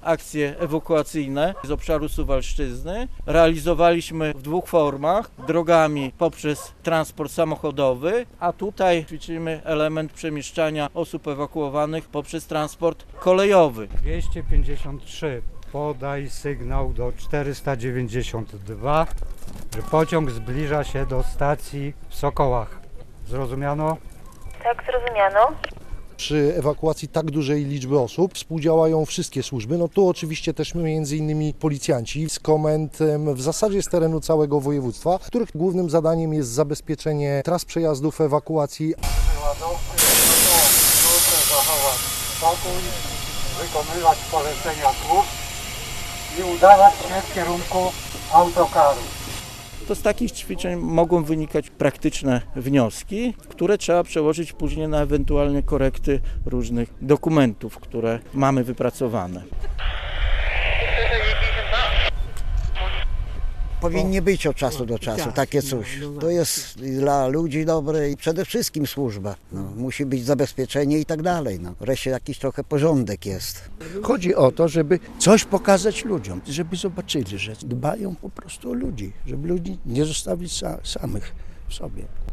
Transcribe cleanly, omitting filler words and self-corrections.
akcje ewakuacyjne z obszaru Suwalszczyzny. Realizowaliśmy w dwóch formach, drogami poprzez transport samochodowy, a tutaj ćwiczymy element przemieszczania osób ewakuowanych poprzez transport kolejowy. 253. Podaj sygnał do 492, że pociąg zbliża się do stacji w Sokołach. Zrozumiano? Tak, zrozumiano. Przy ewakuacji tak dużej liczby osób współdziałają wszystkie służby. No tu oczywiście też między innymi policjanci z komend w zasadzie z terenu całego województwa, których głównym zadaniem jest zabezpieczenie tras przejazdów, ewakuacji. Zachować spokój, wykonywać polecenia służb i udawać się w kierunku autokaru. To z takich ćwiczeń mogą wynikać praktyczne wnioski, które trzeba przełożyć później na ewentualne korekty różnych dokumentów, które mamy wypracowane. Powinni być od czasu do czasu takie coś. To jest dla ludzi dobre i przede wszystkim służba. Musi być zabezpieczenie i tak dalej. Wreszcie jakiś trochę porządek jest. Chodzi o to, żeby coś pokazać ludziom, żeby zobaczyli, że dbają po prostu o ludzi, żeby ludzi nie zostawić samych w sobie.